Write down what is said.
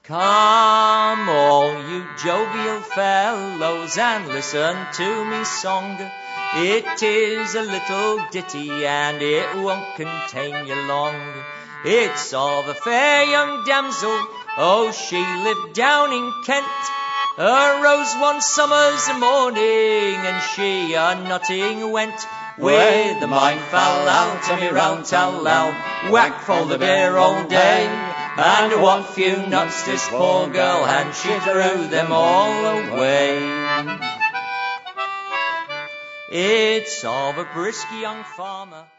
Come all you jovial fellows and listen to me song. It is a little ditty and it won't contain you long. It's of a fair young damsel, oh she lived down in Kent. Arose one summer's morning and she a-nutting went. With the mind foul out to me round tal-lal, whack for the beer all day. And what few nuts this poor girl had, she threw them all away. It's of a brisk young farmer